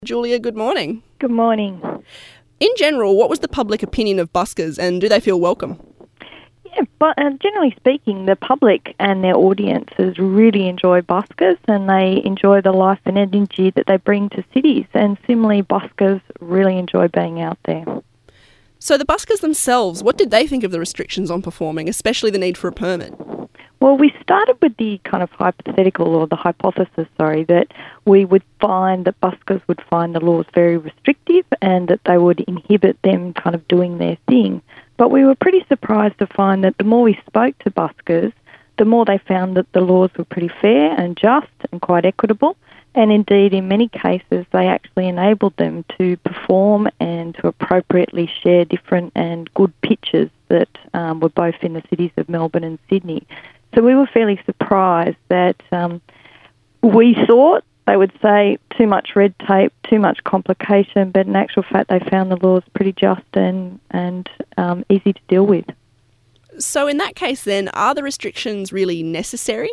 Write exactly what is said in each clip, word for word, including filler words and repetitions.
Julia, good morning. Good morning. In general, what was the public opinion of buskers and do they feel welcome? Yeah, but uh, generally speaking, the public and their audiences really enjoy buskers and they enjoy the life and energy that they bring to cities. And similarly, buskers really enjoy being out there. So the buskers themselves, what did they think of the restrictions on performing, especially the need for a permit? Well, we started with the kind of hypothetical or the hypothesis, sorry, that we would find that buskers would find the laws very restrictive and that they would inhibit them kind of doing their thing. But we were pretty surprised to find that the more we spoke to buskers, the more they found that the laws were pretty fair and just and quite equitable. And indeed, in many cases, they actually enabled them to perform and to appropriately share different and good pitches that um, were both in the cities of Melbourne and Sydney. So we were fairly surprised that um, we thought they would say too much red tape, too much complication, but in actual fact they found the laws pretty just and, and um, easy to deal with. So in that case then, are the restrictions really necessary?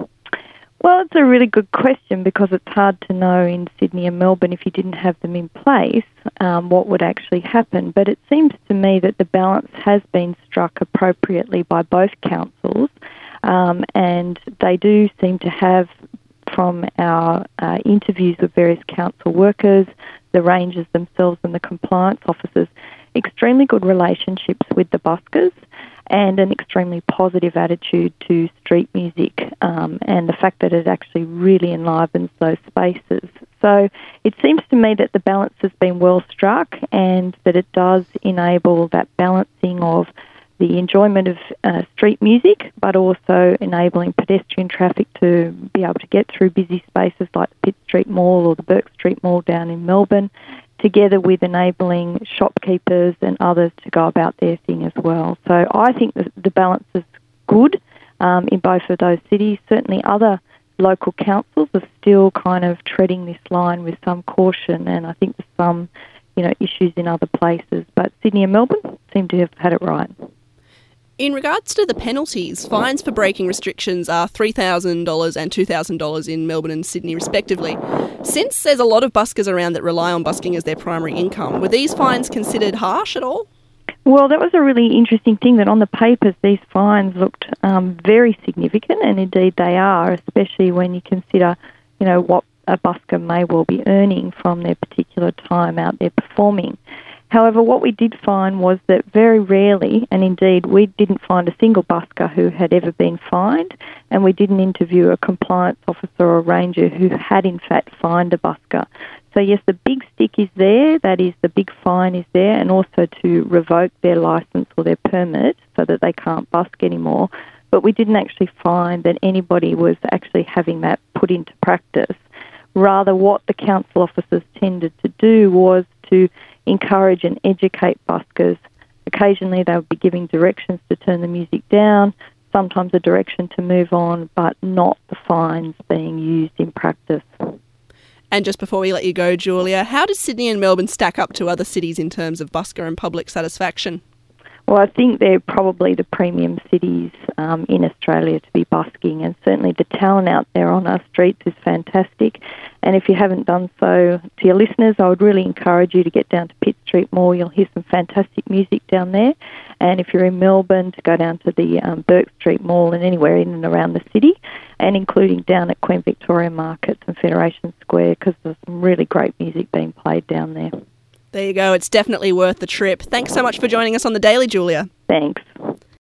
Well, it's a really good question because it's hard to know in Sydney and Melbourne if you didn't have them in place um, what would actually happen. But it seems to me that the balance has been struck appropriately by both councils. Um, and they do seem to have, from our uh, interviews with various council workers, the rangers themselves and the compliance officers, extremely good relationships with the buskers and an extremely positive attitude to street music um, and the fact that it actually really enlivens those spaces. So it seems to me that the balance has been well struck and that it does enable that balancing of the enjoyment of uh, street music, but also enabling pedestrian traffic to be able to get through busy spaces like the Pitt Street Mall or the Bourke Street Mall down in Melbourne, together with enabling shopkeepers and others to go about their thing as well. So I think that the balance is good um, in both of those cities. Certainly other local councils are still kind of treading this line with some caution, and I think there's some, you know, issues in other places. But Sydney and Melbourne seem to have had it right. In regards to the penalties, fines for breaking restrictions are three thousand dollars and two thousand dollars in Melbourne and Sydney respectively. Since there's a lot of buskers around that rely on busking as their primary income, were these fines considered harsh at all? Well, that was a really interesting thing that on the papers these fines looked um, very significant, and indeed they are, especially when you consider, you know, what a busker may well be earning from their particular time out there performing. However, what we did find was that very rarely, and indeed we didn't find a single busker who had ever been fined, and we didn't interview a compliance officer or a ranger who had in fact fined a busker. So yes, the big stick is there, that is the big fine is there, and also to revoke their licence or their permit so that they can't busk anymore. But we didn't actually find that anybody was actually having that put into practice. Rather, what the council officers tended to do was to encourage and educate buskers. Occasionally they would be giving directions to turn the music down, sometimes a direction to move on, but not the fines being used in practice. And just before we let you go, Julia, how does Sydney and Melbourne stack up to other cities in terms of busker and public satisfaction? Well, I think they're probably the premium cities um, in Australia to be busking, and certainly the talent out there on our streets is fantastic. And if you haven't done so, to your listeners, I would really encourage you to get down to Pitt Street Mall. You'll hear some fantastic music down there. And if you're in Melbourne, to go down to the um, Bourke Street Mall and anywhere in and around the city, and including down at Queen Victoria Markets and Federation Square, because there's some really great music being played down there. There you go. It's definitely worth the trip. Thanks so much for joining us on The Daily, Julia. Thanks.